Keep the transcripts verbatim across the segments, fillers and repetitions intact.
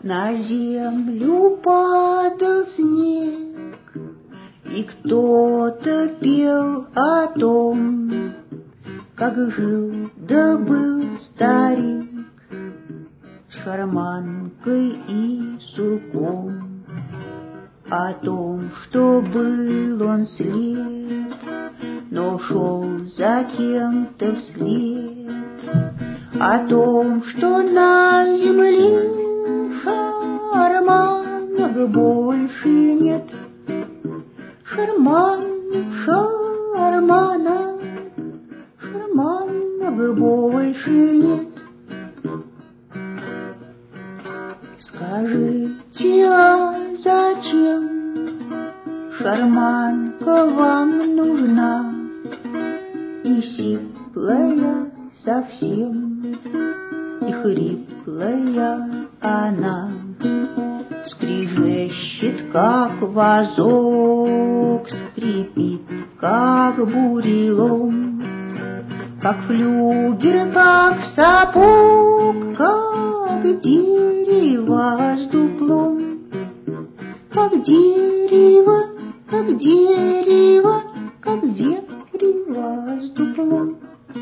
На землю падал снег, и кто-то пел о том, как жил да был старик с шарманкой и сурком, о том, что был он слеп, но шел за кем-то вслед, о том, что на земле шарманок больше нет. Шарманок, шарманок, шарманок больше нет. Скажите, а зачем шарманка вам нужна? И сиплая совсем, и хриплая она, скрежещет, как вазок, скрипит, как бурелом, как флюгер, как сапог, как дерево с дуплом, как дерево, как дерево, как дерево с дуплом.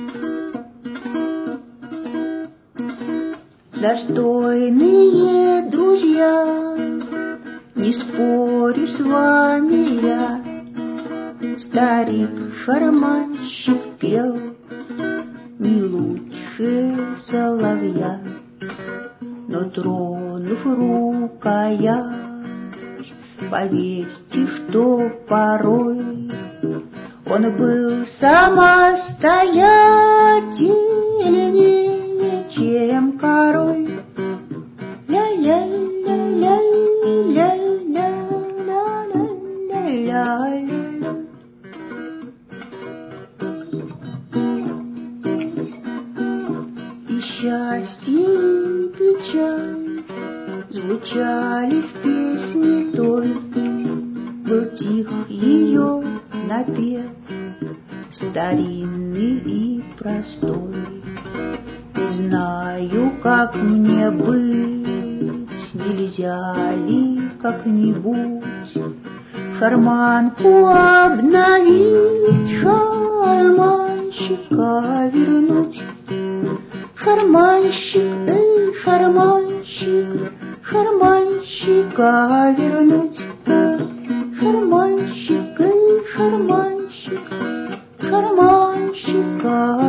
Достойные друзья, не спорю с вами я, старик-шарманщик пел не лучше соловья, но тронув рукоять, поверьте, что порой он был самостоятельнее, чем король. Ля-ля-ля-ля-ля-ля-ля-ля-ля-ля. И счастье, и печаль звучали в песне той, был тих ее напев, старинный и простой. Знаю, как мне быть, нельзя ли как-нибудь шарманку обновить, шарманщика вернуть. Шарманщик, эй, шарманщик, шарманщика вернуть. Шарманщик, эй, шарманщик, шарманщика